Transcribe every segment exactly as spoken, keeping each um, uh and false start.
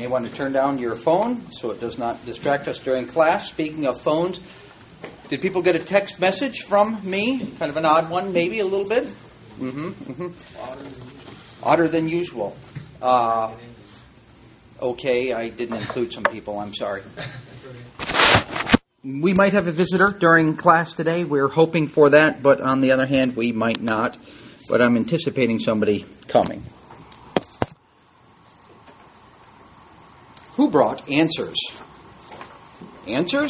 You want to turn down your phone so it does not distract us during class. Speaking of phones, did people get a text message from me? Kind of an odd one, maybe a little bit. Mm-hmm. mm-hmm. Odder than usual. Uh, okay, I didn't include some people. I'm sorry. We might have a visitor during class today. We're hoping for that, but on the other hand, we might not. But I'm anticipating somebody coming. Who brought answers? Answers?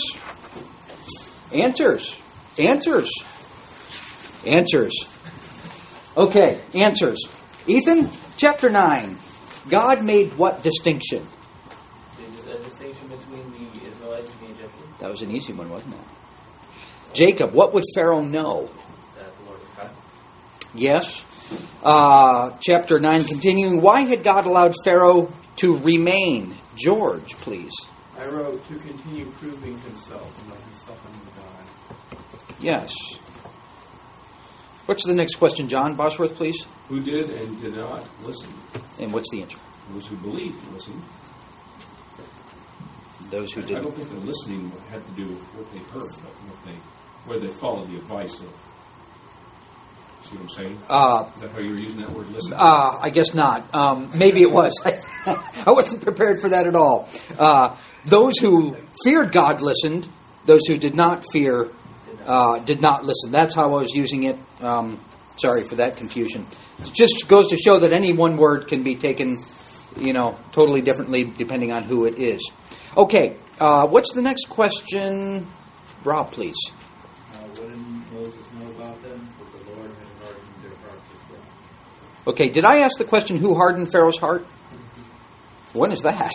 Answers. Answers. Answers. Okay, answers. Ethan, chapter nine. God made what distinction? There's a distinction between the Israelites and the Egyptians. That was an easy one, wasn't it? Jacob, what would Pharaoh know? That the Lord is God. Yes. Uh, chapter nine continuing. Why had God allowed Pharaoh to remain? George, please. I wrote to continue proving himself and let himself unto God. Yes. What's the next question, John Bosworth, please? Who did and did not listen? And what's the answer? Those who believed listened. Those who I, I didn't. don't think the listening had to do with what they heard, but what they, whether they followed the advice of. See what I'm saying? Uh, Is that how you were using that word, listen? uh, I guess not. Um, maybe it was. I wasn't prepared for that at all. Uh, those who feared God listened. Those who did not fear uh, did not listen. That's how I was using it. Um, sorry for that confusion. It just goes to show that any one word can be taken, you know, totally differently depending on who it is. Okay, uh, what's the next question? Rob, please. Uh, what did Moses know about them? But the Lord had hardened their hearts as well. Okay, did I ask the question, who hardened Pharaoh's heart? When is that?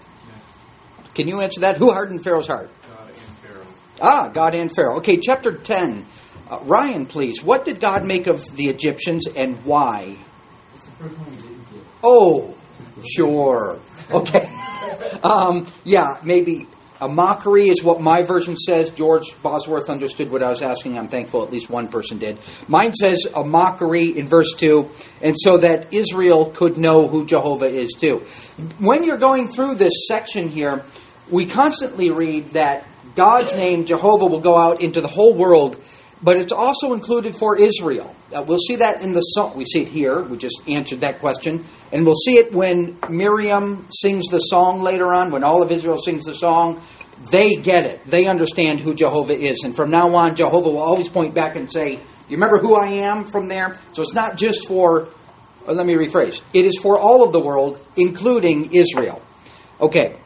Can you answer that? Who hardened Pharaoh's heart? God and Pharaoh. Ah, God and Pharaoh. Okay, chapter ten. Uh, Ryan, please. What did God make of the Egyptians and why? It's the first one we didn't get. Oh, sure. Okay. um, yeah, maybe a mockery is what my version says. George Bosworth understood what I was asking. I'm thankful at least one person did. Mine says a mockery in verse two, and so that Israel could know who Jehovah is too. When you're going through this section here, we constantly read that God's name, Jehovah, will go out into the whole world, but it's also included for Israel. Uh, we'll see that in the song. We see it here. We just answered that question. And we'll see it when Miriam sings the song later on, when all of Israel sings the song. They get it. They understand who Jehovah is. And from now on, Jehovah will always point back and say, you remember who I am from there? So it's not just for, or let me rephrase, it is for all of the world, including Israel. Okay.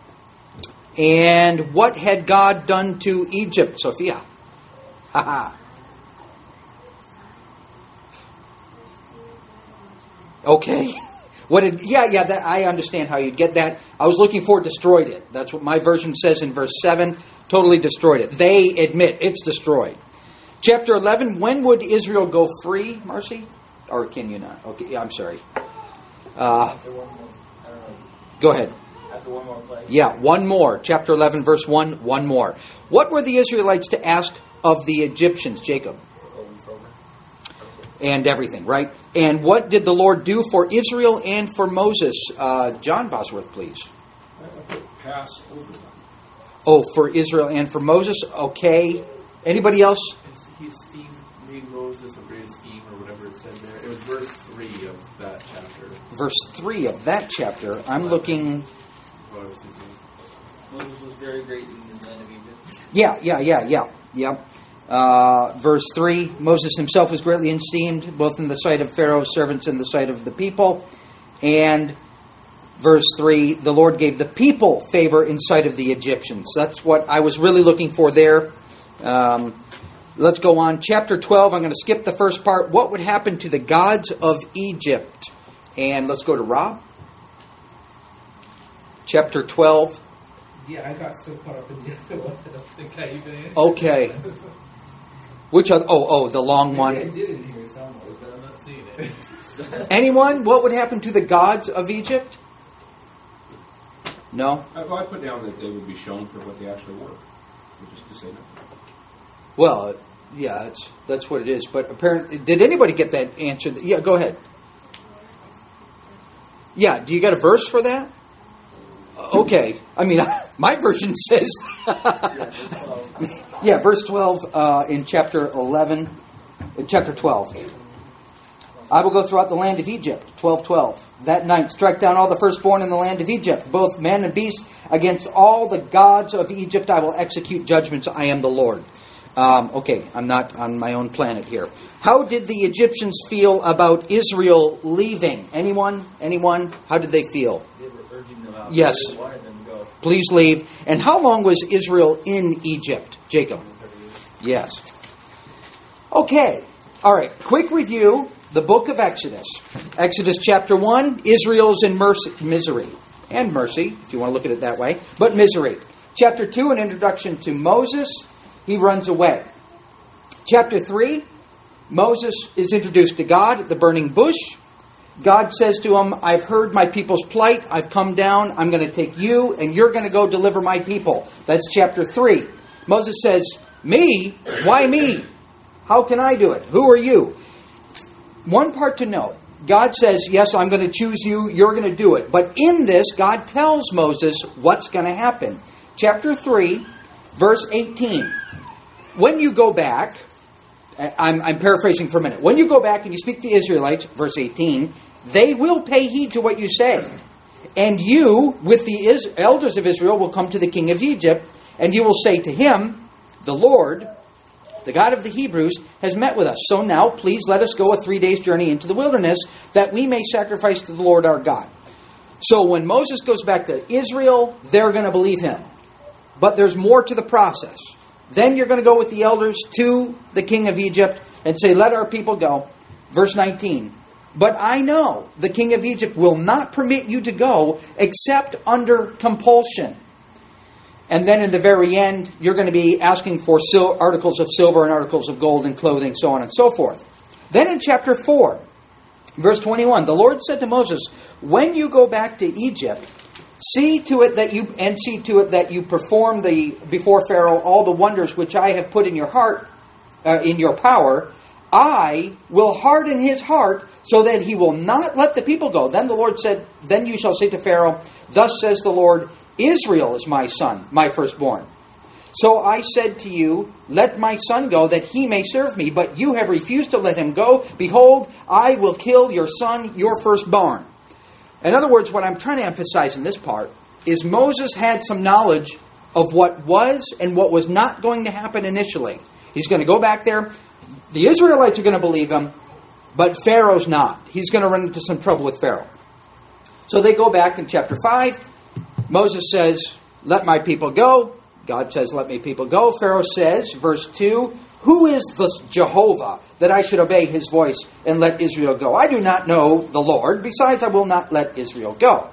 And what had God done to Egypt, Sophia? Ha ha. Okay. What did? Yeah, yeah. That, I understand how you'd get that. I was looking for destroyed it. That's what my version says in verse seven. Totally destroyed it. They admit it's destroyed. Chapter eleven. When would Israel go free, Marcy? Or can you not? Okay, I'm sorry. Uh, After one more, I don't know. go ahead. After one more play. Yeah, one more. Chapter eleven, verse one. One more. What were the Israelites to ask of the Egyptians, Jacob? Gold and silver. And everything, right? And what did the Lord do for Israel and for Moses? Uh, John Bosworth, please. I, I put pass over them. Oh, for Israel and for Moses? Okay. Anybody else? He Steve made Moses a great scheme, or whatever it said there. It was verse three of that chapter. Verse three of that chapter. I'm looking... What I was thinking. Moses was very great in the land of Egypt. Yeah, yeah, yeah, yeah. Yeah. Uh, verse three, Moses himself was greatly esteemed, both in the sight of Pharaoh's servants and the sight of the people. And verse three, the Lord gave the people favor in sight of the Egyptians. That's what I was really looking for there. Um, let's go on. Chapter twelve, I'm going to skip the first part. What would happen to the gods of Egypt? And let's go to Rob. Chapter twelve. Yeah, I got so caught up in the other one, I don't think I even answered. Okay. Which other? Oh, oh, the long one. I did in here somewhere, but I'm not seeing it. Anyone? What would happen to the gods of Egypt? No? I, well, I put down that they would be shown for what they actually were, which is to say nothing. Well, yeah, that's that's what it is. But apparently, did anybody get that answer? Yeah, go ahead. Yeah, do you got a verse for that? Okay, I mean, my version says, yeah, verse twelve uh, in chapter eleven, in chapter twelve. I will go throughout the land of Egypt, twelve twelve. That night strike down all the firstborn in the land of Egypt, both man and beast. Against all the gods of Egypt I will execute judgments. I am the Lord. Um, okay, I'm not on my own planet here. How did the Egyptians feel about Israel leaving? Anyone? Anyone? How did they feel? They were urging them out. Yes. They wanted them to go. Please leave. And how long was Israel in Egypt? Jacob? Yes. Okay. All right. Quick review. The book of Exodus. Exodus chapter one, Israel's in mercy, misery. And mercy, if you want to look at it that way. But misery. Chapter two, an introduction to Moses. He runs away. Chapter three, Moses is introduced to God at the burning bush. God says to him, I've heard my people's plight. I've come down. I'm going to take you, and you're going to go deliver my people. That's chapter three. Moses says, me? Why me? How can I do it? Who are you? One part to note. God says, yes, I'm going to choose you. You're going to do it. But in this, God tells Moses what's going to happen. Chapter three, verse eighteen. When you go back, I'm, I'm paraphrasing for a minute. When you go back and you speak to the Israelites, verse eighteen, they will pay heed to what you say. And you, with the is- elders of Israel, will come to the king of Egypt, and you will say to him, the Lord, the God of the Hebrews, has met with us. So now, please let us go a three days journey into the wilderness, that we may sacrifice to the Lord our God. So when Moses goes back to Israel, they're going to believe him. But there's more to the process. Then you're going to go with the elders to the king of Egypt and say, let our people go. Verse nineteen. But I know the king of Egypt will not permit you to go except under compulsion. And then in the very end, you're going to be asking for sil- articles of silver and articles of gold and clothing, so on and so forth. Then in chapter four, verse twenty-one, the Lord said to Moses, when you go back to Egypt, see to it that you and see to it that you perform the before Pharaoh all the wonders which I have put in your heart, uh, in your power. I will harden his heart so that he will not let the people go. Then the Lord said, then you shall say to Pharaoh, thus says the Lord, Israel is my son, my firstborn. So I said to you, let my son go that he may serve me, but you have refused to let him go. Behold, I will kill your son, your firstborn. In other words, what I'm trying to emphasize in this part is Moses had some knowledge of what was and what was not going to happen initially. He's going to go back there. The Israelites are going to believe him, but Pharaoh's not. He's going to run into some trouble with Pharaoh. So they go back in chapter five. Moses says, let my people go. God says, let my people go. Pharaoh says, verse two, who is this Jehovah that I should obey his voice and let Israel go? I do not know the Lord. Besides, I will not let Israel go.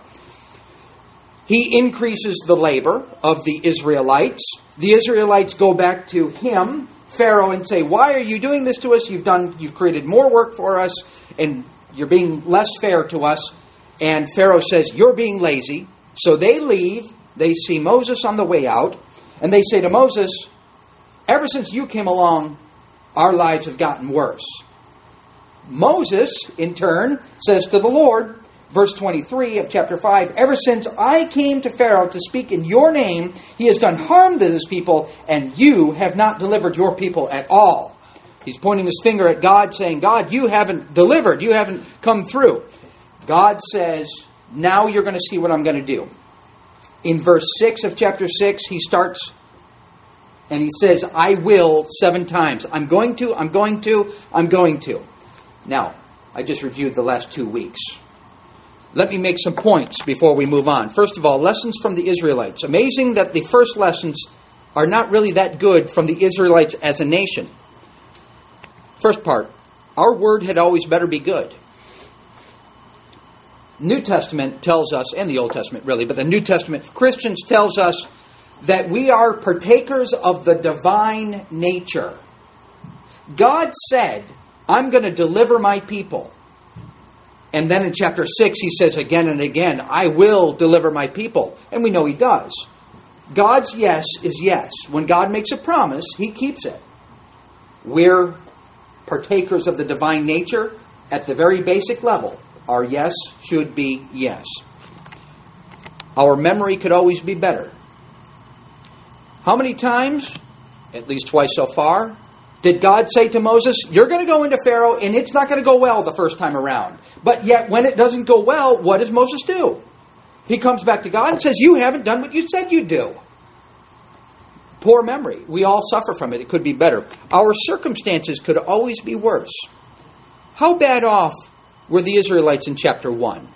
He increases the labor of the Israelites. The Israelites go back to him, Pharaoh, and say, why are you doing this to us? You've done, you've created more work for us, and you're being less fair to us. And Pharaoh says, you're being lazy. So they leave. They see Moses on the way out. And they say to Moses, ever since you came along, our lives have gotten worse. Moses, in turn, says to the Lord, verse twenty-three of chapter five, ever since I came to Pharaoh to speak in your name, he has done harm to his people, and you have not delivered your people at all. He's pointing his finger at God, saying, God, you haven't delivered. You haven't come through. God says, now you're going to see what I'm going to do. In verse six of chapter six, he starts and he says, I will seven times. I'm going to, I'm going to, I'm going to. Now, I just reviewed the last two weeks. Let me make some points before we move on. First of all, lessons from the Israelites. Amazing that the first lessons are not really that good from the Israelites as a nation. First part, our word had always better be good. New Testament tells us, and the Old Testament really, but the New Testament for Christians tells us that we are partakers of the divine nature. God said, I'm going to deliver my people. And then in chapter six, he says again and again, I will deliver my people. And we know he does. God's yes is yes. When God makes a promise, he keeps it. We're partakers of the divine nature at the very basic level. Our yes should be yes. Our memory could always be better. How many times, at least twice so far, did God say to Moses, you're going to go into Pharaoh and it's not going to go well the first time around. But yet when it doesn't go well, what does Moses do? He comes back to God and says, you haven't done what you said you'd do. Poor memory. We all suffer from it. It could be better. Our circumstances could always be worse. How bad off were the Israelites in chapter one?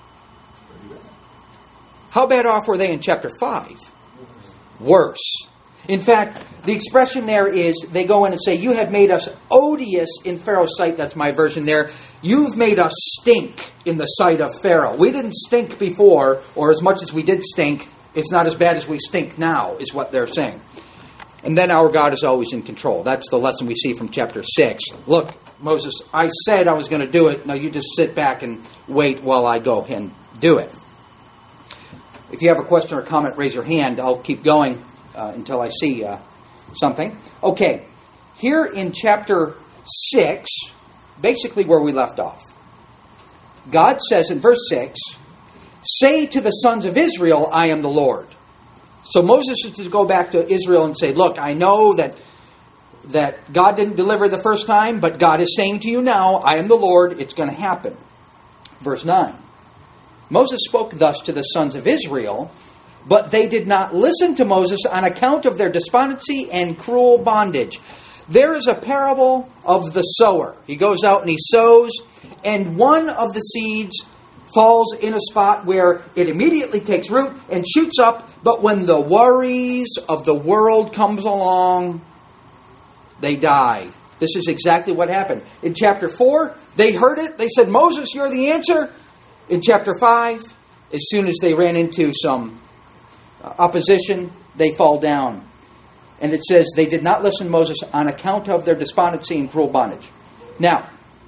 How bad off were they in chapter five? Worse. In fact, the expression there is, they go in and say, you have made us odious in Pharaoh's sight. That's my version there. You've made us stink in the sight of Pharaoh. We didn't stink before, or as much as we did stink, it's not as bad as we stink now, is what they're saying. And then our God is always in control. That's the lesson we see from chapter six. Look, Moses, I said I was going to do it. Now you just sit back and wait while I go and do it. If you have a question or comment, raise your hand. I'll keep going uh, until I see uh, something. Okay, here in chapter six, basically where we left off, God says in verse six, say to the sons of Israel, I am the Lord. So Moses is to go back to Israel and say, look, I know that that God didn't deliver the first time, but God is saying to you now, I am the Lord, it's going to happen. Verse nine. Moses spoke thus to the sons of Israel, but they did not listen to Moses on account of their despondency and cruel bondage. There is a parable of the sower. He goes out and he sows, and one of the seeds falls in a spot where it immediately takes root and shoots up, but when the worries of the world comes along, they die. This is exactly what happened. In chapter four, they heard it. They said, Moses, you're the answer. In chapter five, as soon as they ran into some opposition, they fall down. And it says, they did not listen to Moses on account of their despondency and cruel bondage. Now,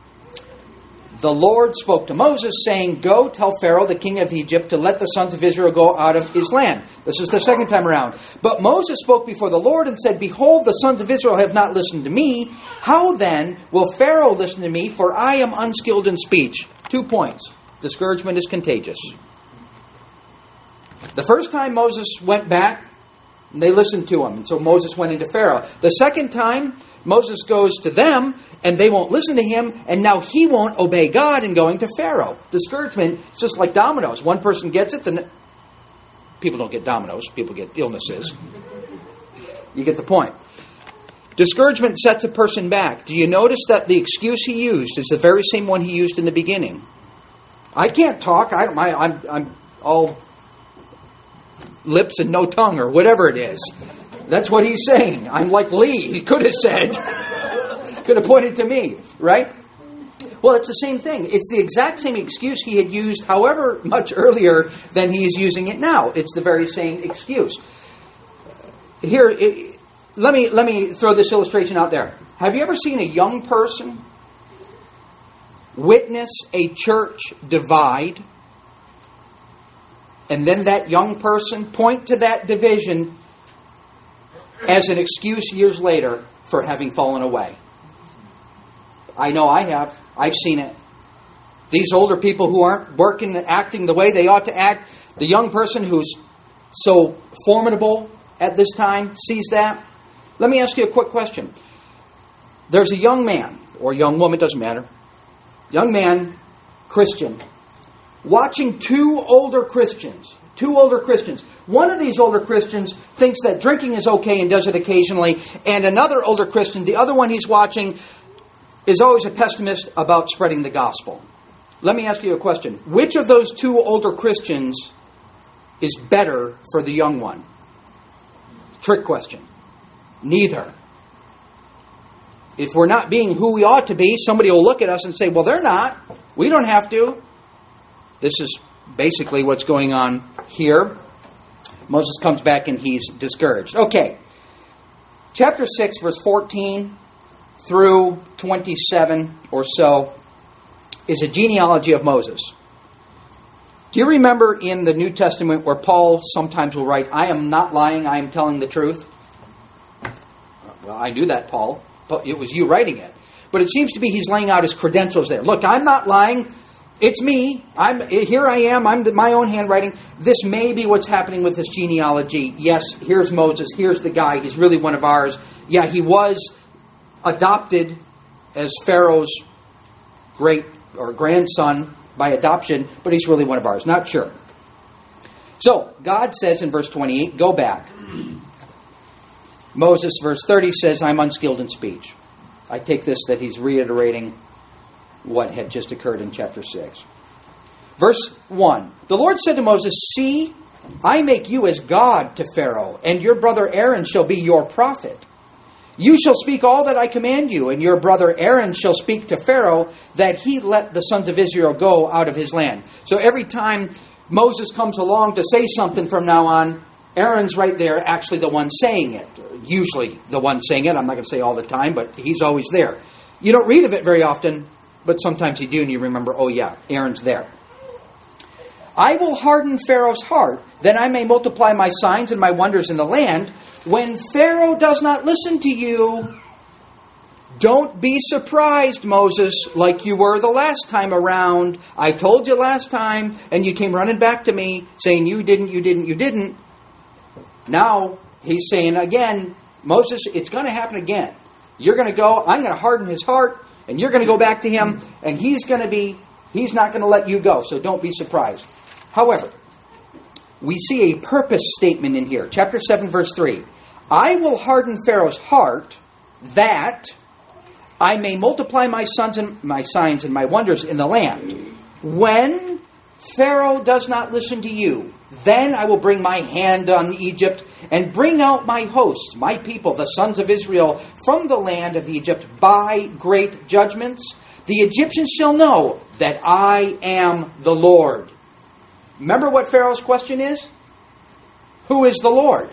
the Lord spoke to Moses, saying, go tell Pharaoh, the king of Egypt, to let the sons of Israel go out of his land. This is the second time around. But Moses spoke before the Lord and said, behold, the sons of Israel have not listened to me. How then will Pharaoh listen to me? For I am unskilled in speech. Two points. Discouragement is contagious. The first time Moses went back, they listened to him. And so Moses went into Pharaoh. The second time, Moses goes to them, and they won't listen to him, and now he won't obey God in going to Pharaoh. Discouragement is just like dominoes. One person gets it, then people don't get dominoes. People get illnesses. You get the point. Discouragement sets a person back. Do you notice that the excuse he used is the very same one he used in the beginning? I can't talk. I, my, I'm, I'm all lips and no tongue, or whatever it is. That's what he's saying. I'm like Lee. He could have said, could have pointed to me, right? Well, it's the same thing. It's the exact same excuse he had used however much earlier than he is using it now. It's the very same excuse. Here, it, let me let me throw this illustration out there. Have you ever seen a young person witness a church divide, and then that young person point to that division as an excuse years later for having fallen away? I know I have. I've seen it. These older people who aren't working and acting the way they ought to act, the young person who's so formidable at this time sees that. Let me ask you a quick question. There's a young man, or young woman, doesn't matter, young man, Christian, watching two older Christians, two older Christians. One of these older Christians thinks that drinking is okay and does it occasionally, and another older Christian, the other one he's watching, is always a pessimist about spreading the gospel. Let me ask you a question. Which of those two older Christians is better for the young one? Trick question. Neither. If we're not being who we ought to be, somebody will look at us and say, well, they're not. We don't have to. This is basically what's going on here. Moses comes back and he's discouraged. Okay. Chapter six, verse fourteen through twenty-seven or so is a genealogy of Moses. Do you remember in the New Testament where Paul sometimes will write, I am not lying, I am telling the truth? Well, I knew that, Paul. It was you writing it. But it seems to be he's laying out his credentials there. Look, I'm not lying. it's me. I'm here. I am. I'm the, my own handwriting. This may be what's happening with this genealogy. Yes, here's Moses. Here's the guy. He's really one of ours. Yeah, he was adopted as Pharaoh's great or grandson by adoption, but he's really one of ours. Not sure. So, God says in verse twenty-eight, go back. Moses, verse thirty, says, I'm unskilled in speech. I take this that he's reiterating what had just occurred in chapter six. Verse one, the Lord said to Moses, see, I make you as God to Pharaoh, and your brother Aaron shall be your prophet. You shall speak all that I command you, and your brother Aaron shall speak to Pharaoh, that he let the sons of Israel go out of his land. So every time Moses comes along to say something from now on, Aaron's right there, actually the one saying it. Usually the one saying it. I'm not going to say all the time, but he's always there. You don't read of it very often, but sometimes you do, and you remember, oh yeah, Aaron's there. I will harden Pharaoh's heart, that I may multiply my signs and my wonders in the land. When Pharaoh does not listen to you, don't be surprised, Moses, like you were the last time around. I told you last time, and you came running back to me, saying you didn't, you didn't, you didn't. Now, he's saying again, Moses, it's going to happen again. You're going to go, I'm going to harden his heart, and you're going to go back to him, and he's going to be, he's not going to let you go, so don't be surprised. However, we see a purpose statement in here. Chapter seven, verse three. I will harden Pharaoh's heart, that I may multiply my sons and my signs and my wonders in the land. When Pharaoh does not listen to you, then I will bring my hand on Egypt and bring out my hosts, my people, the sons of Israel, from the land of Egypt by great judgments. The Egyptians shall know that I am the Lord. Remember what Pharaoh's question is? Who is the Lord?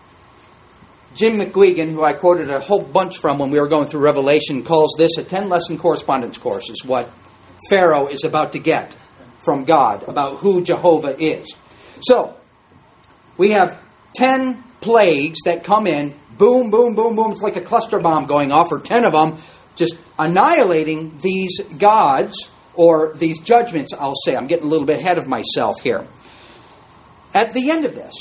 Jim McGuigan, who I quoted a whole bunch from when we were going through Revelation, calls this a ten-lesson correspondence course, is what Pharaoh is about to get from God about who Jehovah is. So, we have ten plagues that come in, boom, boom, boom, boom. It's like a cluster bomb going off, or ten of them, just annihilating these gods, or these judgments, I'll say. I'm getting a little bit ahead of myself here. At the end of this,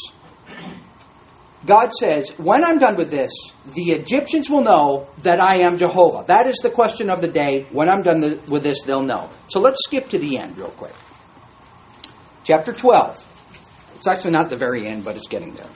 God says, when I'm done with this, the Egyptians will know that I am Jehovah. That is the question of the day. When I'm done with this, they'll know. So let's skip to the end real quick. Chapter twelve. It's actually not the very end, but it's getting there.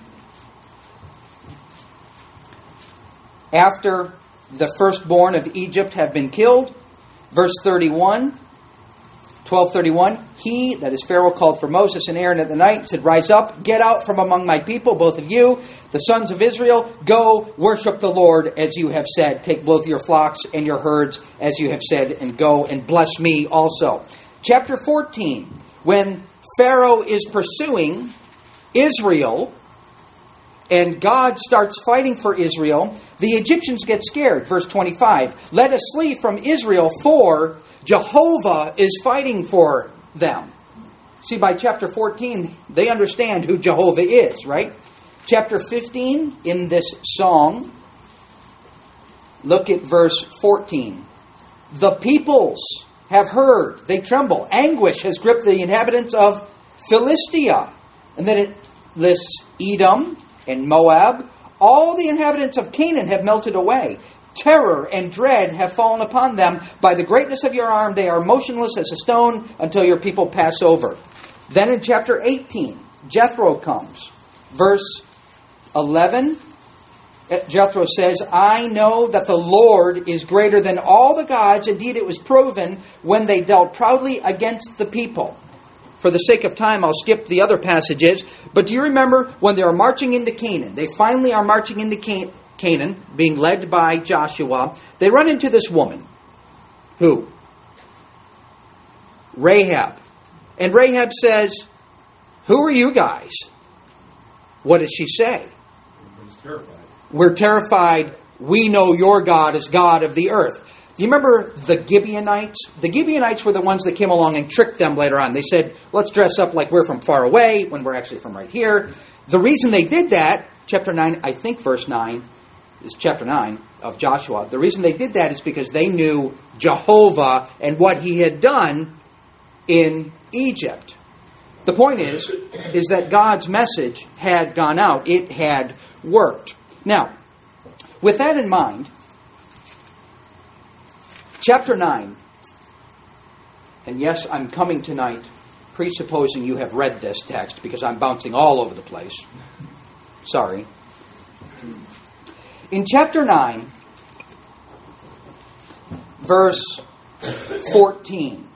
After the firstborn of Egypt have been killed, verse thirty-one, twelve thirty-one, he, that is Pharaoh, called for Moses and Aaron at the night and said, rise up, get out from among my people, both of you, the sons of Israel, go worship the Lord as you have said. Take both your flocks and your herds as you have said, and go and bless me also. Chapter fourteen, when Pharaoh is pursuing Israel and God starts fighting for Israel, the Egyptians get scared. Verse twenty-five, let us flee from Israel, for Jehovah is fighting for them. See, by chapter fourteen, they understand who Jehovah is, right? Chapter fifteen, in this song, look at verse fourteen. The peoples have heard, they tremble. Anguish has gripped the inhabitants of Philistia. And then it lists Edom and Moab. All the inhabitants of Canaan have melted away. Terror and dread have fallen upon them. By the greatness of your arm, they are motionless as a stone until your people pass over. Then in chapter eighteen, Jethro comes. Verse eleven, Jethro says, I know that the Lord is greater than all the gods. Indeed, it was proven when they dealt proudly against the people. For the sake of time, I'll skip the other passages. But do you remember when they were marching into Canaan? They finally are marching into Can- Canaan, being led by Joshua. They run into this woman. Who? Rahab. And Rahab says, who are you guys? What does she say? Everybody's terrified. We're terrified. We know your God is God of the earth. Do you remember the Gibeonites? The Gibeonites were the ones that came along and tricked them later on. They said, let's dress up like we're from far away when we're actually from right here. The reason they did that, chapter nine, I think verse nine, is chapter nine of Joshua. The reason they did that is because they knew Jehovah and what he had done in Egypt. The point is, is that God's message had gone out. It had worked. Now, with that in mind, chapter nine, and yes, I'm coming tonight presupposing you have read this text because I'm bouncing all over the place. Sorry. In chapter nine, verse fourteen,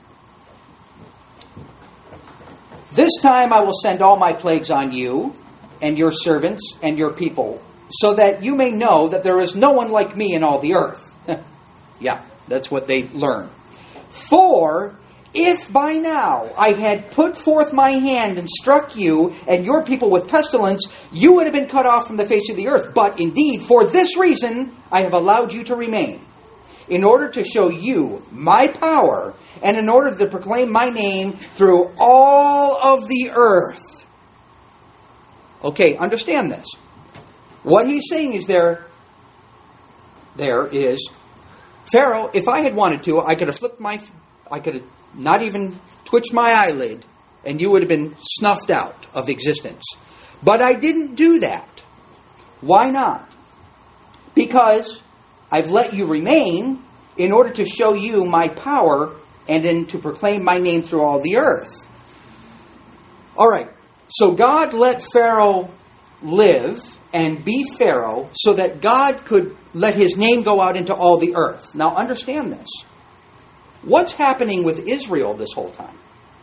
this time I will send all my plagues on you and your servants and your people, so that you may know that there is no one like me in all the earth. Yeah, that's what they learn. For if by now I had put forth my hand and struck you and your people with pestilence, you would have been cut off from the face of the earth. But indeed, for this reason, I have allowed you to remain, in order to show you my power, and in order to proclaim my name through all of the earth. Okay, understand this. What he's saying is there, there is, Pharaoh, if I had wanted to, I could have flipped my, I could have not even twitched my eyelid, and you would have been snuffed out of existence. But I didn't do that. Why not? Because I've let you remain in order to show you my power and then to proclaim my name through all the earth. All right. So God let Pharaoh live and be Pharaoh so that God could let his name go out into all the earth. Now understand this. What's happening with Israel this whole time?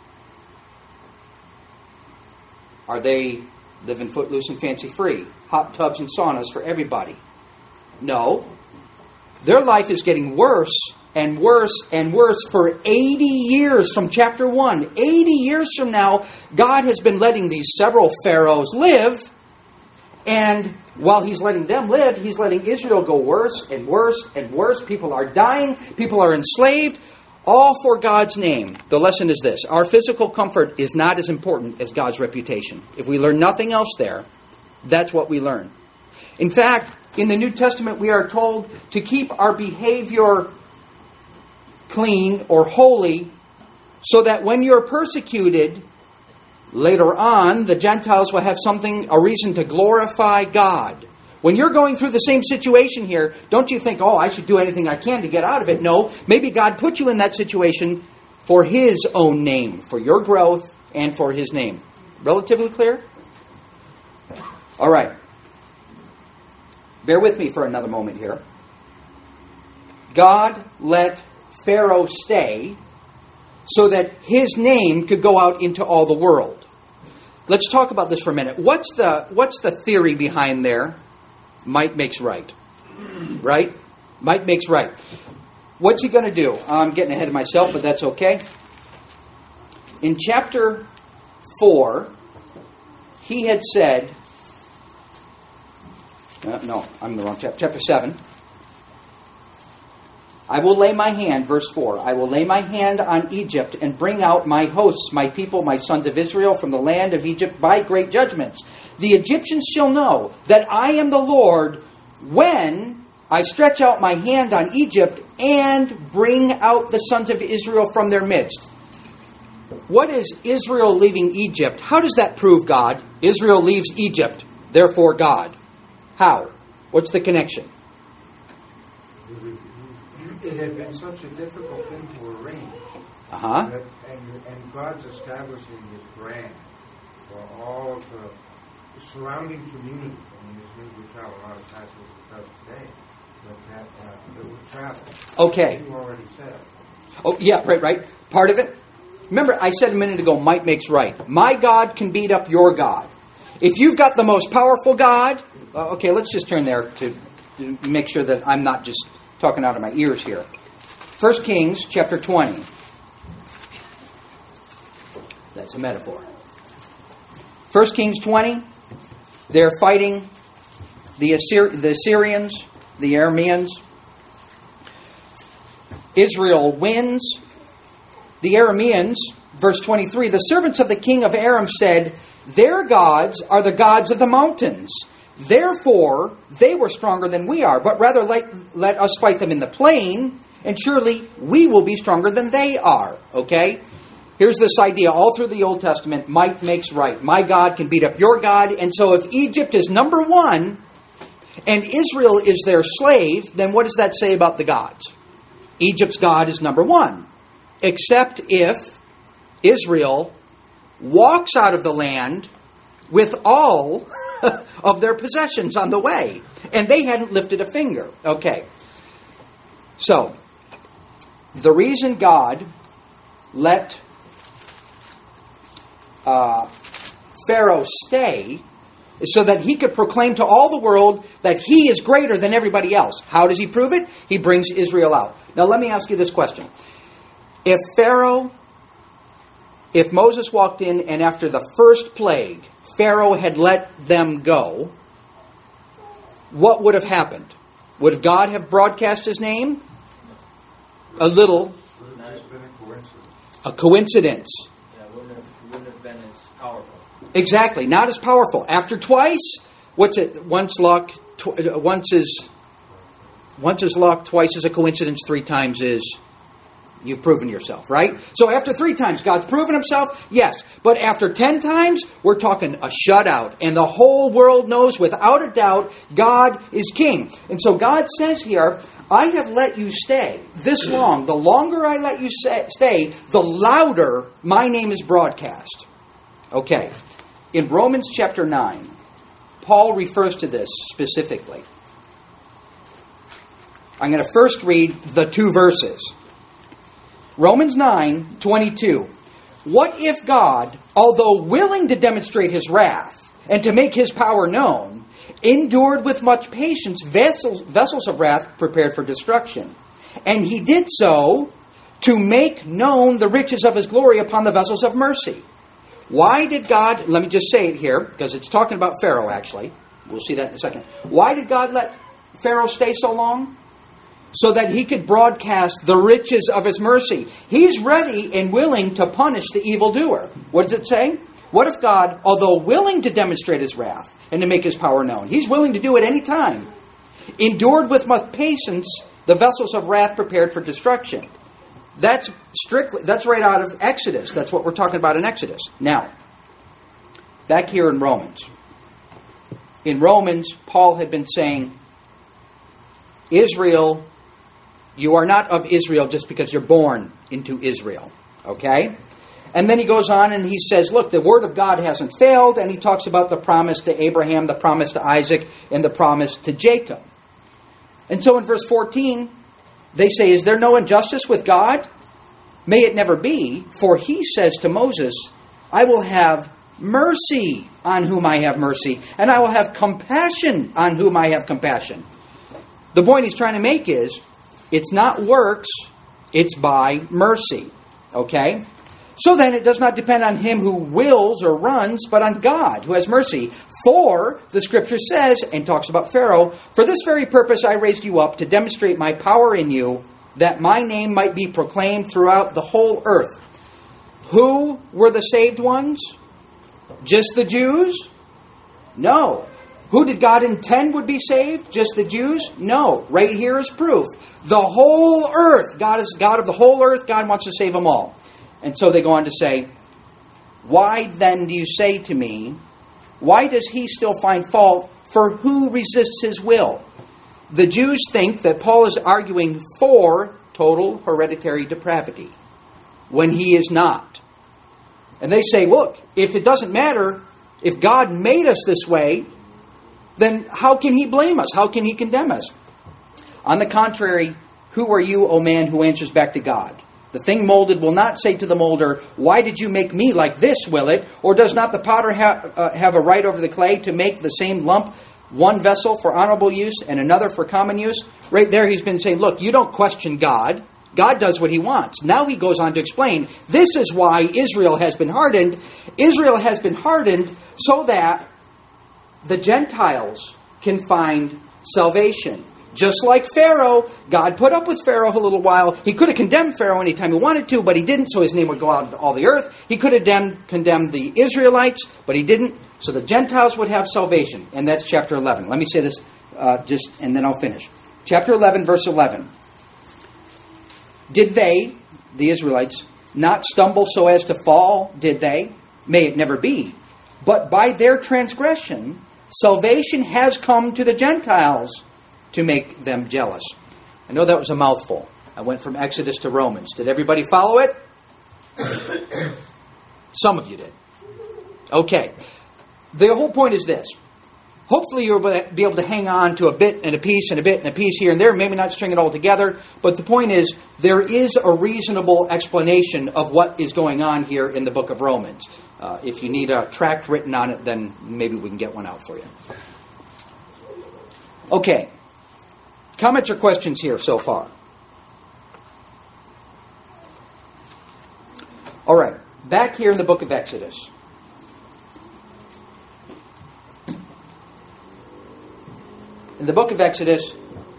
Are they living footloose and fancy-free? Hot tubs and saunas for everybody? No. Their life is getting worse and worse and worse for eighty years from chapter one. eighty years from now, God has been letting these several pharaohs live. And while he's letting them live, he's letting Israel go worse and worse and worse. People are dying. People are enslaved. All for God's name. The lesson is this. Our physical comfort is not as important as God's reputation. If we learn nothing else there, that's what we learn. In fact, in the New Testament, we are told to keep our behavior clean or holy so that when you're persecuted, later on, the Gentiles will have something, a reason to glorify God. When you're going through the same situation here, don't you think, oh, I should do anything I can to get out of it. No, maybe God put you in that situation for His own name, for your growth and for His name. Relatively clear? All right. Bear with me for another moment here. God let Pharaoh stay so that his name could go out into all the world. Let's talk about this for a minute. What's the what's the theory behind there? Might makes right. Right? Might makes right. What's he going to do? I'm getting ahead of myself, but that's okay. In chapter four, he had said, uh, no, I'm in the wrong chapter. Chapter seven. I will lay my hand, verse four, I will lay my hand on Egypt and bring out my hosts, my people, my sons of Israel from the land of Egypt by great judgments. The Egyptians shall know that I am the Lord when I stretch out my hand on Egypt and bring out the sons of Israel from their midst. What is Israel leaving Egypt? How does that prove God? Israel leaves Egypt, therefore God. How? What's the connection? It had been such a difficult thing to arrange. Uh-huh. That, and, and God's establishing His brand for all of the surrounding community. I mean, this means we travel a lot of times as it does today, but that, uh, that would travel. Okay. You already said. Oh, yeah, right, right. Part of it. Remember, I said a minute ago, might makes right. My God can beat up your God. If you've got the most powerful God, uh, okay, let's just turn there to, to make sure that I'm not just talking out of my ears here. First Kings chapter twenty. That's a metaphor. First Kings twenty. They're fighting the, Assyri- the Assyrians, the Arameans. Israel wins. The Arameans, verse twenty-three, the servants of the king of Aram said, their gods are the gods of the mountains. Therefore, they were stronger than we are, but rather let, let us fight them in the plain, and surely we will be stronger than they are. Okay? here's this idea all through the Old Testament, might makes right. My God can beat up your God. And so if Egypt is number one and Israel is their slave, then what does that say about the gods? Egypt's God is number one. Except if Israel walks out of the land with all of their possessions on the way. And they hadn't lifted a finger. Okay. So, the reason God let uh, Pharaoh stay is so that he could proclaim to all the world that he is greater than everybody else. How does he prove it? He brings Israel out. Now let me ask you this question. If Pharaoh, if Moses walked in and after the first plague, Pharaoh had let them go, what would have happened? Would God have broadcast his name? A little. It's been a coincidence. A coincidence. Yeah, it wouldn't have, wouldn't have been as powerful. Exactly. Not as powerful. After twice, what's it? Once luck, tw- once is once is luck, twice is a coincidence, three times is you've proven yourself, right? So after three times, God's proven himself, yes. But after ten times, we're talking a shutout. And the whole world knows without a doubt God is king. And so God says here, I have let you stay this long. The longer I let you stay, the louder my name is broadcast. Okay. In Romans chapter nine, Paul refers to this specifically. I'm going to first read the two verses. Romans nine twenty-two. What if God, although willing to demonstrate his wrath and to make his power known, endured with much patience vessels, vessels of wrath prepared for destruction? And he did so to make known the riches of his glory upon the vessels of mercy. Why did God, let me just say it here, because it's talking about Pharaoh actually. We'll see that in a second. Why did God let Pharaoh stay so long? So that he could broadcast the riches of his mercy. He's ready and willing to punish the evildoer. What does it say? What if God, although willing to demonstrate his wrath and to make his power known, he's willing to do it any time, endured with much patience the vessels of wrath prepared for destruction. That's strictly, that's right out of Exodus. That's what we're talking about in Exodus. Now, back here in Romans. In Romans, Paul had been saying, Israel, you are not of Israel just because you're born into Israel. Okay? And then he goes on and he says, look, the word of God hasn't failed. And he talks about the promise to Abraham, the promise to Isaac, and the promise to Jacob. And so in verse fourteen, they say, is there no injustice with God? May it never be. For he says to Moses, I will have mercy on whom I have mercy, and I will have compassion on whom I have compassion. The point he's trying to make is, it's not works, it's by mercy. Okay? So then it does not depend on him who wills or runs, but on God who has mercy. For, the scripture says, and talks about Pharaoh, for this very purpose I raised you up, to demonstrate my power in you, that my name might be proclaimed throughout the whole earth. Who were the saved ones? Just the Jews? No. Who did God intend would be saved? Just the Jews? No. Right here is proof. The whole earth. God is God of the whole earth. God wants to save them all. And so they go on to say, why then do you say to me, why does he still find fault for who resists his will? The Jews think that Paul is arguing for total hereditary depravity when he is not. And they say, look, if it doesn't matter, if God made us this way, then how can he blame us? How can he condemn us? On the contrary, who are you, O man, who answers back to God? The thing molded will not say to the molder, why did you make me like this, will it? Or does not the potter ha- uh, have a right over the clay to make the same lump one vessel for honorable use and another for common use? Right there he's been saying, look, you don't question God. God does what he wants. Now he goes on to explain, this is why Israel has been hardened. Israel has been hardened so that the Gentiles can find salvation. Just like Pharaoh, God put up with Pharaoh a little while. He could have condemned Pharaoh anytime he wanted to, but he didn't, so his name would go out into all the earth. He could have condemned, condemned the Israelites, but he didn't, so the Gentiles would have salvation. And that's chapter eleven. Let me say this uh, just, and then I'll finish. Chapter eleven, verse eleven. Did they, the Israelites, not stumble so as to fall, did they? May it never be. But by their transgression, salvation has come to the Gentiles to make them jealous. I know that was a mouthful. I went from Exodus to Romans. Did everybody follow it? Some of you did. Okay. The whole point is this. Hopefully you'll be able to hang on to a bit and a piece and a bit and a piece here and there, maybe not string it all together, but the point is there is a reasonable explanation of what is going on here in the book of Romans. Uh, if you need a tract written on it, then maybe we can get one out for you. Okay. Comments or questions here so far? All right. Back here in the book of Exodus. In the book of Exodus,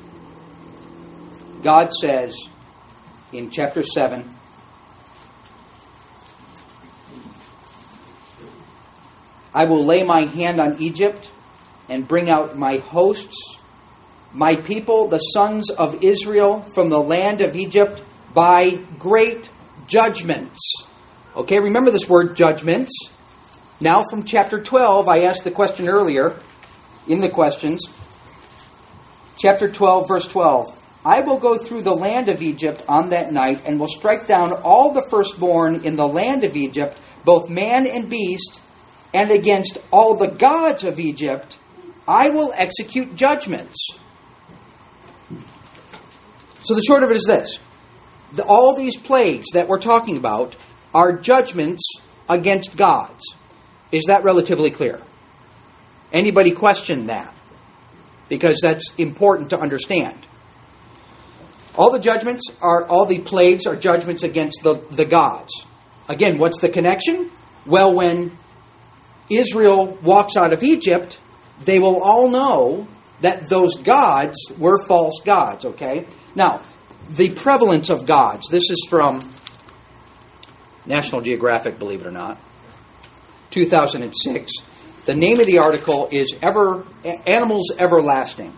God says in chapter seven, I will lay my hand on Egypt and bring out my hosts, my people, the sons of Israel, from the land of Egypt by great judgments. Okay, remember this word judgments. Now from chapter twelve, I asked the question earlier in the questions. Chapter twelve, verse twelve. I will go through the land of Egypt on that night and will strike down all the firstborn in the land of Egypt, both man and beast, and against all the gods of Egypt I will execute judgments. So the short of it is this. The, all these plagues that we're talking about are judgments against gods. Is that relatively clear? Anybody question that? Because that's important to understand. All the judgments are, all the plagues are judgments against the, the gods. Again, what's the connection? Well, when Israel walks out of Egypt, they will all know that those gods were false gods, okay? Now, the prevalence of gods. This is from National Geographic, believe it or not, two thousand six. The name of the article is Ever Animals Everlasting.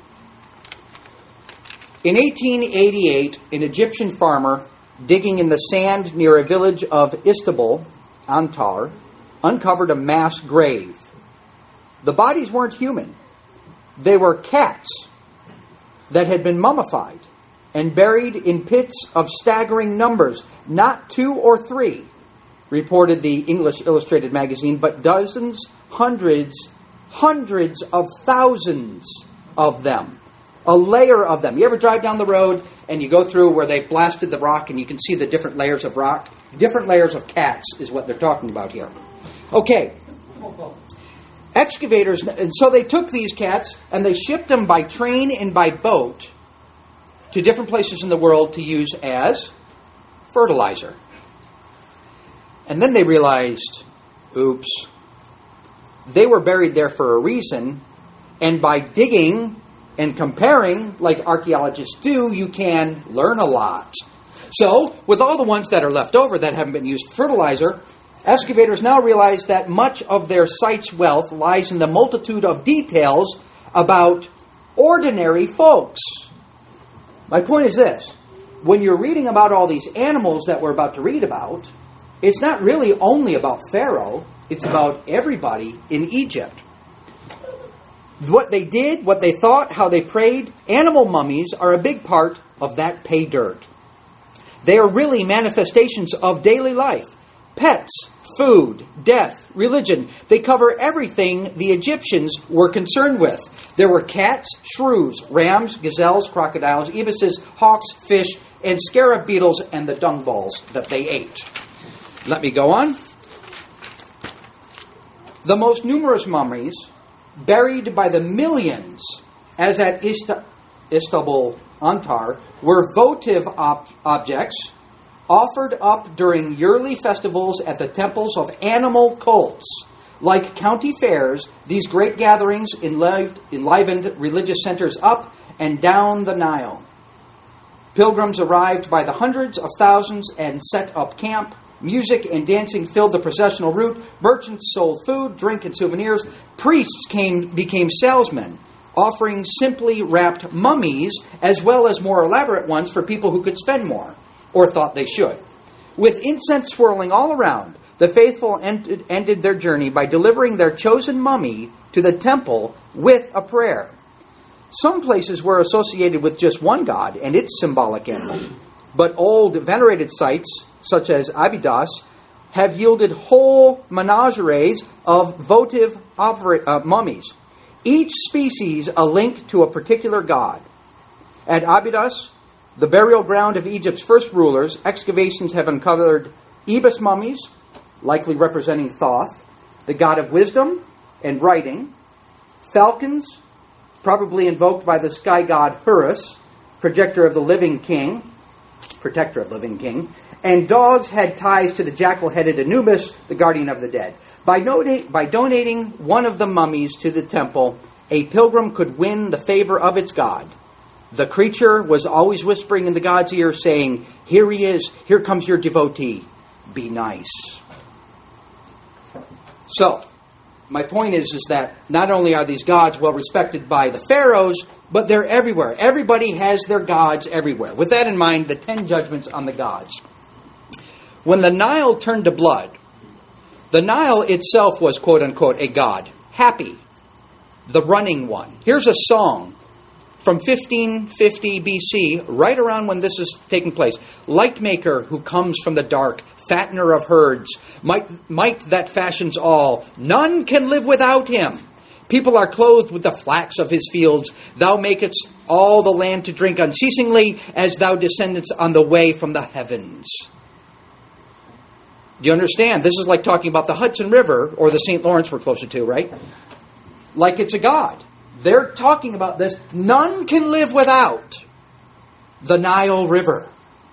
In eighteen eighty-eight, an Egyptian farmer digging in the sand near a village of Istanbul, Antar, uncovered a mass grave. The bodies weren't human. They were cats that had been mummified and buried in pits of staggering numbers, not two or three, reported the English Illustrated magazine, but dozens, hundreds, hundreds of thousands of them. A layer of them. You ever drive down the road and you go through where they blasted the rock and you can see the different layers of rock? Different layers of cats is what they're talking about here. Okay. Excavators, and so they took these cats and they shipped them by train and by boat to different places in the world to use as fertilizer. And then they realized, oops, they were buried there for a reason, and by digging and comparing, like archaeologists do, you can learn a lot. So, with all the ones that are left over that haven't been used for fertilizer, excavators now realize that much of their site's wealth lies in the multitude of details about ordinary folks. My point is this. When you're reading about all these animals that we're about to read about, it's not really only about Pharaoh. It's about everybody in Egypt. What they did, what they thought, how they prayed, animal mummies are a big part of that pay dirt. They are really manifestations of daily life. Pets, food, death, religion. They cover everything the Egyptians were concerned with. There were cats, shrews, rams, gazelles, crocodiles, ibises, hawks, fish, and scarab beetles, and the dung balls that they ate. Let me go on. The most numerous mummies, buried by the millions, as at Ist- Istanbul, Antar, were votive ob- objects offered up during yearly festivals at the temples of animal cults. Like county fairs, these great gatherings enlivened, enlivened religious centers up and down the Nile. Pilgrims arrived by the hundreds of thousands and set up camp. Music and dancing filled the processional route. Merchants sold food, drink, and souvenirs. Priests came became salesmen, offering simply wrapped mummies as well as more elaborate ones for people who could spend more, or thought they should. With incense swirling all around, the faithful ended, ended their journey by delivering their chosen mummy to the temple with a prayer. Some places were associated with just one god and its symbolic animal, but old venerated sites, such as Abydos, have yielded whole menageries of votive opera- uh, mummies, each species a link to a particular god. At Abydos, the burial ground of Egypt's first rulers, excavations have uncovered ibis mummies, likely representing Thoth, the god of wisdom and writing, falcons, probably invoked by the sky god Horus, projector of the living king, protector of the living king, and dogs had ties to the jackal-headed Anubis, the guardian of the dead. By, donate, by donating one of the mummies to the temple, a pilgrim could win the favor of its god. The creature was always whispering in the god's ear, saying, "Here he is, here comes your devotee. Be nice." So, my point is, is that not only are these gods well respected by the pharaohs, but they're everywhere. Everybody has their gods everywhere. With that in mind, the ten judgments on the gods. When the Nile turned to blood, the Nile itself was, quote unquote, a god. Happy, the running one. Here's a song from fifteen fifty B C, right around when this is taking place. Light maker who comes from the dark, fattener of herds, might, might that fashions all. None can live without him. People are clothed with the flax of his fields. Thou makest all the land to drink unceasingly, as thou descendest on the way from the heavens. Do you understand? This is like talking about the Hudson River, or the Saint Lawrence we're closer to, right? Like it's a god. They're talking about this. None can live without the Nile River.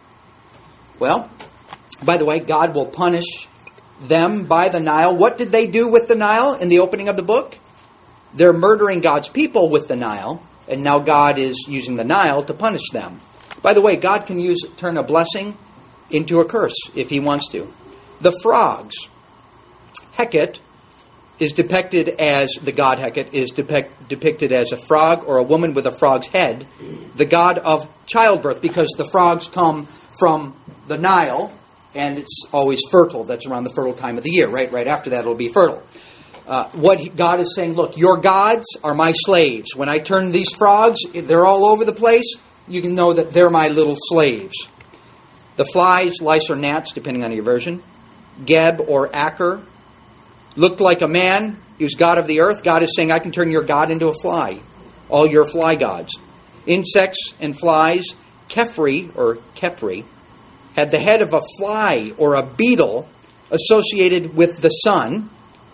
Well, by the way, God will punish them by the Nile. What did they do with the Nile in the opening of the book? They're murdering God's people with the Nile, and now God is using the Nile to punish them. By the way, God can use turn a blessing into a curse if he wants to. The frogs. Hecate is depicted as, the god Hecate is depict, depicted as a frog or a woman with a frog's head, the god of childbirth, because the frogs come from the Nile, and it's always fertile. That's around the fertile time of the year, right? Right after that, it'll be fertile. Uh, what he, God is saying, look, your gods are my slaves. When I turn these frogs, they're all over the place, you can know that they're my little slaves. The flies, lice, or gnats, depending on your version. Geb or Acher, looked like a man. He was God of the earth. God is saying, I can turn your God into a fly. All your fly gods. Insects and flies. Kefri, or Kepri, had the head of a fly or a beetle associated with the sun.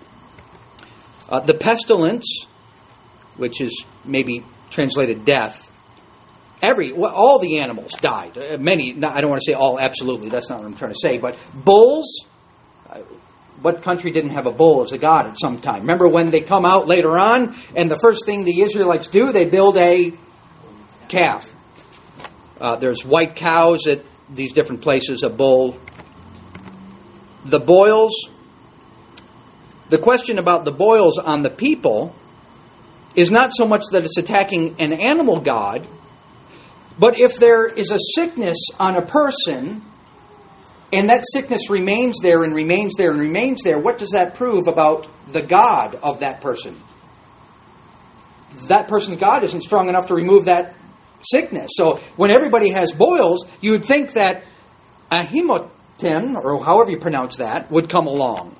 Uh, the pestilence, which is maybe translated death. Every, well, all the animals died. Uh, many, not, I don't want to say all absolutely. That's not what I'm trying to say. But bulls, uh, what country didn't have a bull as a god at some time? Remember when they come out later on, and the first thing the Israelites do, they build a calf. Uh, there's white cows at these different places, a bull. The boils. The question about the boils on the people is not so much that it's attacking an animal god, but if there is a sickness on a person, and that sickness remains there and remains there and remains there, what does that prove about the God of that person? That person's God isn't strong enough to remove that sickness. So when everybody has boils, you would think that Ahimoten, or however you pronounce that, would come along.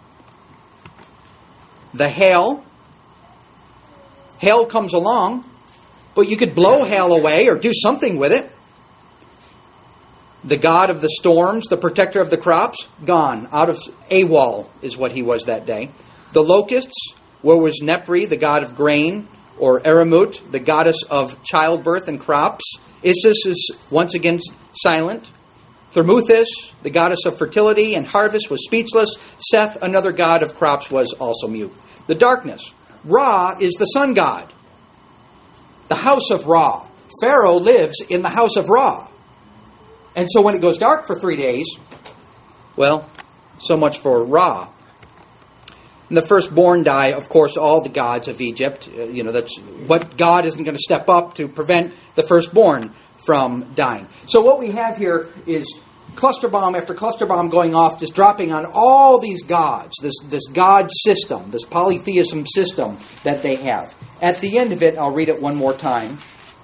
The hail. Hail comes along, but you could blow hail away or do something with it. The god of the storms, the protector of the crops, gone. Out of AWOL is what he was that day. The locusts, where was Nepri, the god of grain, or Eramut, the goddess of childbirth and crops. Isis is once again silent. Thermuthis, the goddess of fertility and harvest, was speechless. Seth, another god of crops, was also mute. The darkness. Ra is the sun god. The house of Ra. Pharaoh lives in the house of Ra. And so when it goes dark for three days, well, so much for Ra. And the firstborn die, of course, all the gods of Egypt. Uh, you know, that's what God isn't going to step up to prevent the firstborn from dying. So what we have here is cluster bomb after cluster bomb going off, just dropping on all these gods, this, this god system, this polytheism system that they have. At the end of it, I'll read it one more time.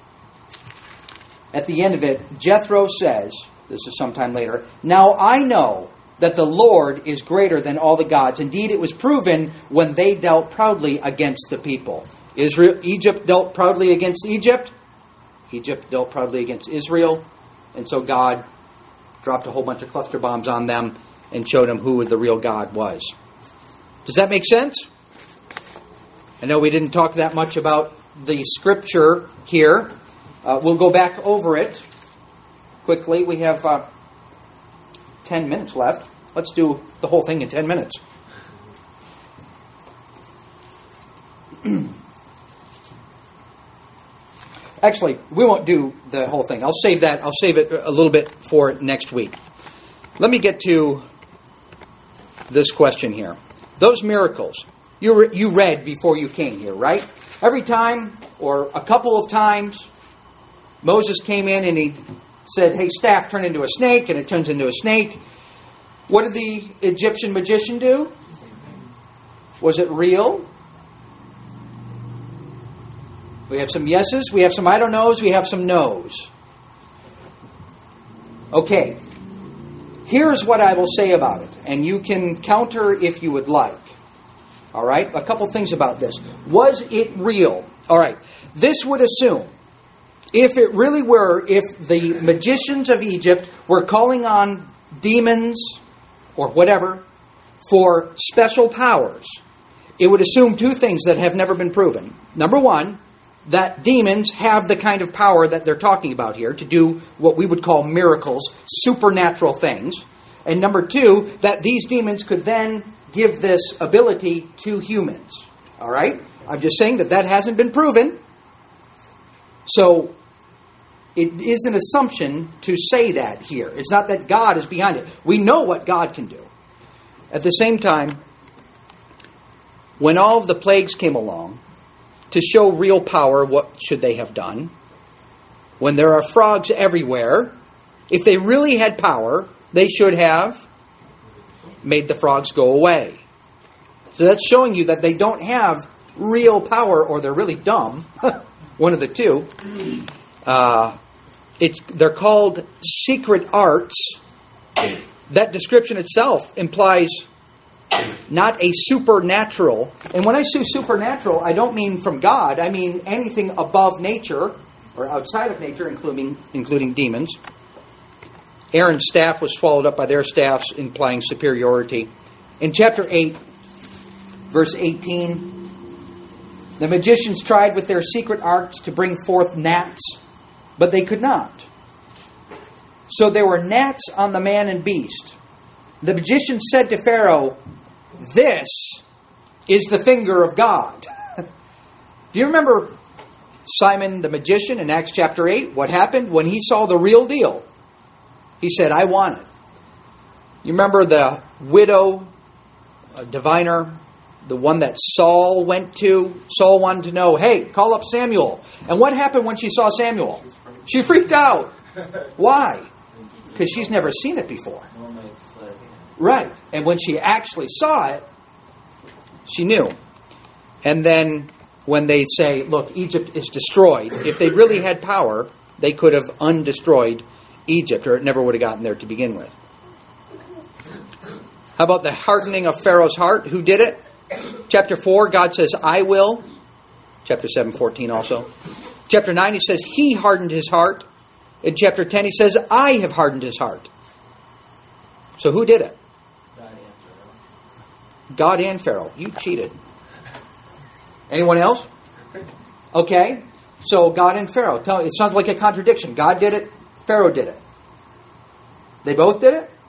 At the end of it, Jethro says, this is sometime later, "Now I know that the Lord is greater than all the gods. Indeed, it was proven when they dealt proudly against the people." Israel, Egypt dealt proudly against Egypt. Egypt dealt proudly against Israel. And so God dropped a whole bunch of cluster bombs on them and showed them who the real God was. Does that make sense? I know we didn't talk that much about the scripture here. Uh, we'll go back over it quickly. We have uh, ten minutes left. Let's do the whole thing in ten minutes. Actually, we won't do the whole thing. I'll save that. I'll save it a little bit for next week. Let me get to this question here. Those miracles you re- you read before you came here, right? Every time, or a couple of times, Moses came in and he said, "Hey, staff, turn into a snake," and it turns into a snake. What did the Egyptian magician do? Was it real? We have some yeses, we have some I don't knows, we have some no's. Okay. Here's what I will say about it, and you can counter if you would like. All right? A couple things about this. Was it real? All right. This would assume, if it really were, if the magicians of Egypt were calling on demons or whatever for special powers, it would assume two things that have never been proven. Number one, that demons have the kind of power that they're talking about here to do what we would call miracles, supernatural things. And number two, that these demons could then give this ability to humans. All right? I'm just saying that that hasn't been proven. So it is an assumption to say that here. It's not that God is behind it. We know what God can do. At the same time, when all of the plagues came along, to show real power, what should they have done? When there are frogs everywhere, if they really had power, they should have made the frogs go away. So that's showing you that they don't have real power, or they're really dumb. One of the two. Uh, it's they're called secret arts. That description itself implies not a supernatural. And when I say supernatural, I don't mean from God. I mean anything above nature or outside of nature, including including demons. Aaron's staff was swallowed up by their staffs, implying superiority. In chapter eight, verse eighteen, the magicians tried with their secret arts to bring forth gnats, but they could not. So there were gnats on the man and beast. The magician said to Pharaoh, "This is the finger of God." Do you remember Simon the magician in Acts chapter eight? What happened when he saw the real deal? He said, "I want it." You remember the widow, a diviner, the one that Saul went to? Saul wanted to know, "Hey, call up Samuel." And what happened when she saw Samuel? She freaked out. Why? Because she's never seen it before. Right. And when she actually saw it, she knew. And then when they say, look, Egypt is destroyed, if they really had power, they could have undestroyed Egypt, or it never would have gotten there to begin with. How about the hardening of Pharaoh's heart? Who did it? Chapter four, God says, "I will." Chapter seven, fourteen also. Chapter nine, he says, he hardened his heart. In chapter ten, he says, I have hardened his heart. So who did it? God and Pharaoh. You cheated. Anyone else? Okay. So God and Pharaoh. Tell, it sounds like a contradiction. God did it. Pharaoh did it. They both did it?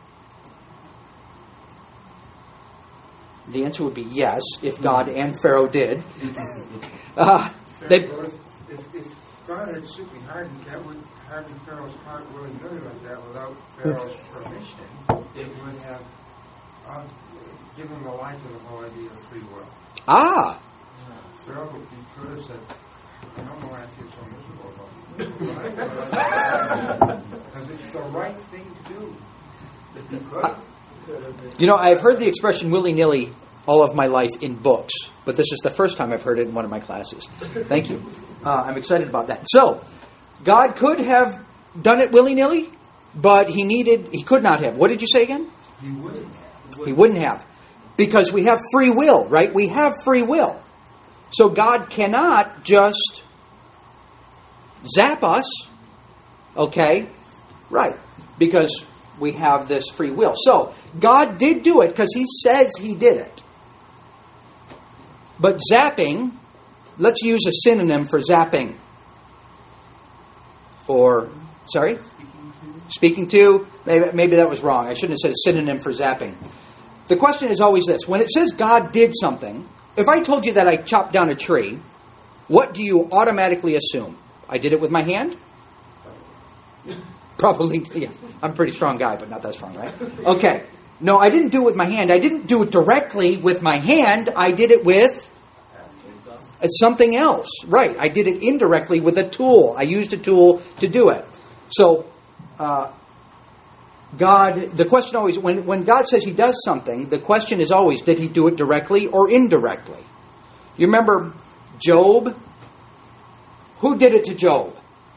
The answer would be yes, if God and Pharaoh did. Uh, they, Well, if, if, if God had simply hardened, that would harden Pharaoh's heart willy-nilly like that without Pharaoh's permission. It would have uh, given the lie to the whole idea of free will. ah, Pharaoh he could have said, I don't know why I feel so miserable about it. Because it's the right thing to do. You could. You know, I've heard the expression willy-nilly all of my life in books, but this is the first time I've heard it in one of my classes. Thank you. Uh, I'm excited about that. So, God could have done it willy-nilly, but he needed, he could not have. What did you say again? He wouldn't have. He wouldn't have. Because we have free will, right? We have free will. So God cannot just zap us, okay? Right. Because we have this free will. So, God did do it because He says He did it. But zapping, let's use a synonym for zapping. Or, sorry? Speaking to. Maybe, maybe that was wrong. I shouldn't have said a synonym for zapping. The question is always this. When it says God did something, if I told you that I chopped down a tree, what do you automatically assume? I did it with my hand? Probably, yeah. I'm a pretty strong guy, but not that strong, right? Okay. No, I didn't do it with my hand. I didn't do it directly with my hand. I did it with something else. Right. I did it indirectly with a tool. I used a tool to do it. So, uh, God, the question always, when, when God says He does something, the question is always, did He do it directly or indirectly? You remember Job? Who did it to Job?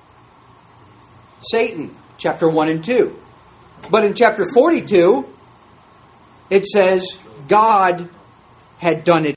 Satan, chapter one and two. But in chapter forty-two, it says God had done it